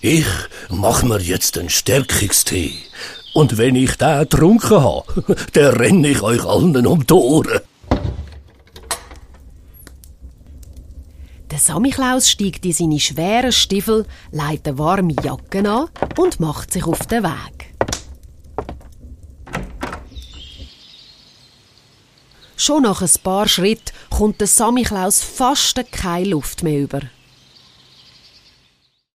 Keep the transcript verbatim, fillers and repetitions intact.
Ich mach mir jetzt einen Stärkungstee. Und wenn ich den getrunken habe, dann renne ich euch allen um die Ohren. Der Samichlaus steigt in seine schweren Stiefel, legt eine warme Jacke an und macht sich auf den Weg. Schon nach ein paar Schritten kommt der Samichlaus fast keine Luft mehr über.